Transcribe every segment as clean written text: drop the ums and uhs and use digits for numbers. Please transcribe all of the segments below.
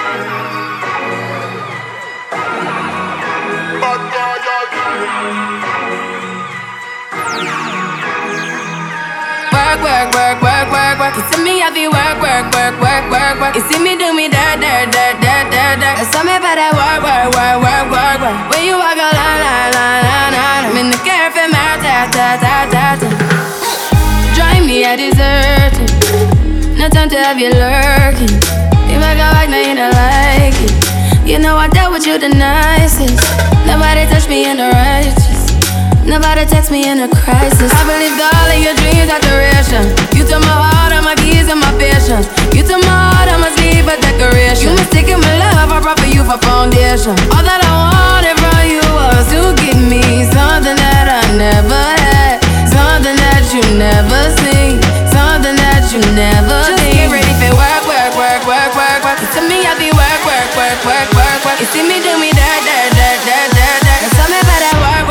Work. You see me, I be work. You see me do me dirt. Tell me about that work. When you walk a line. I'm in the cafe, ta. Drive me a dessert. No time to have you lurking. If I go back, now you don't like it. You know I dealt with you the nicest. Nobody touched me in the righteous. Nobody text me in a crisis. I believed all of your dreams are duration. You took my heart, all my keys, and my patience. You took my heart, I must leave a decoration. You mistaken my love, I brought for you for foundation. All that I wanted from you was to give me something that I never had, something that you never seen, something that you never just seen. Get ready for work. You see me, I be work. You see me do me dirt. Tell me about that work.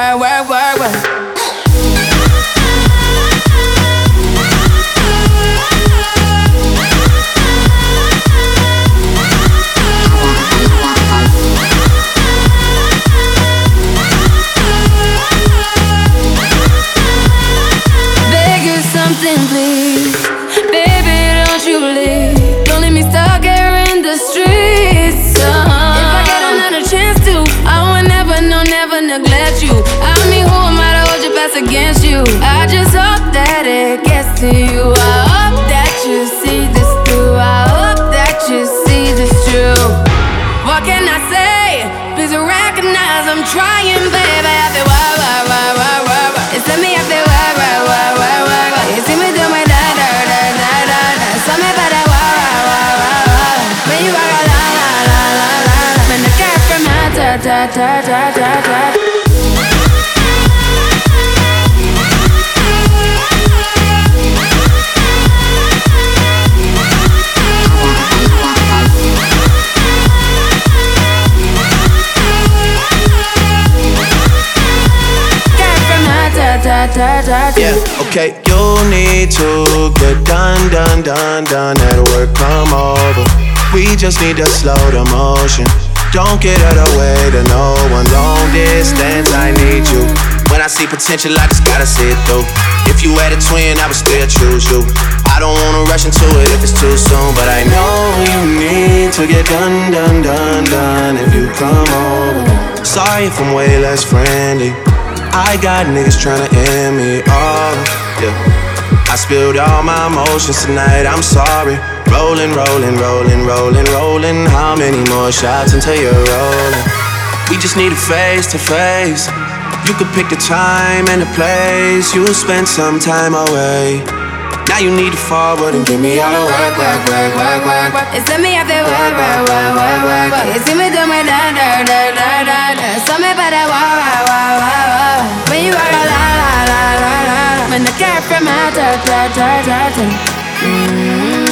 Beg you something, please. Baby, don't you leave. Don't leave me stuck here in the streets. If I get another chance to, I would never neglect you. I mean, who am I to hold your best against you? I just hope that it gets to you. I hope that you see this through. I hope that you see this true. What can I say? Please recognize I'm trying, baby. I feel work. You see me, I feel work. You see me do my da. Tell me about that work. When you walk a la. When the cat from my ta. Yeah, okay, you need to get done. At work, come over. We just need to slow the motion. Don't get out of the way to no one. Long distance, I need you. When I see potential, I just gotta see it through. If you had a twin, I would still choose you. I don't wanna rush into it if it's too soon, but I know you need to get done if you come over. Sorry if I'm way less friendly. I got niggas tryna end me off, yeah. I spilled all my emotions tonight, I'm sorry. Rolling. How many more shots until you're rolling? We just need a face to face. You could pick the time and the place. You'll spend some time away. Now you need to forward and give me all the work. It's me, I feel work. You see me do my da. Tell me about that work. When you walk a la. When the cat from my ta.